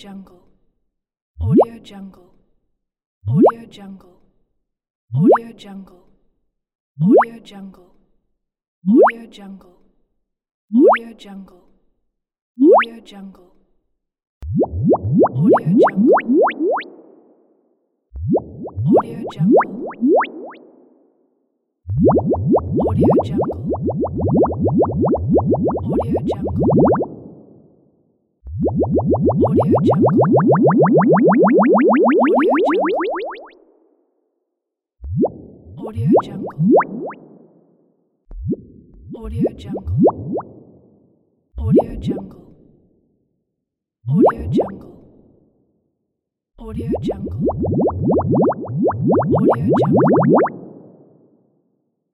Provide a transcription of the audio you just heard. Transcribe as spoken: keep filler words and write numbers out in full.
Jungle, Audio Jungle, Audio Jungle, Audio Jungle, Audio Jungle, Audio Jungle, Audio Jungle, Audio Jungle, Audio Jungle, Audio Jungle, Audio Jungle, Audio Jungle, Audio Jungle, Audio Jungle, Audio Jungle, Audio Jungle, Audio Jungle, Audio Jungle, Audio Jungle, Audio Jungle.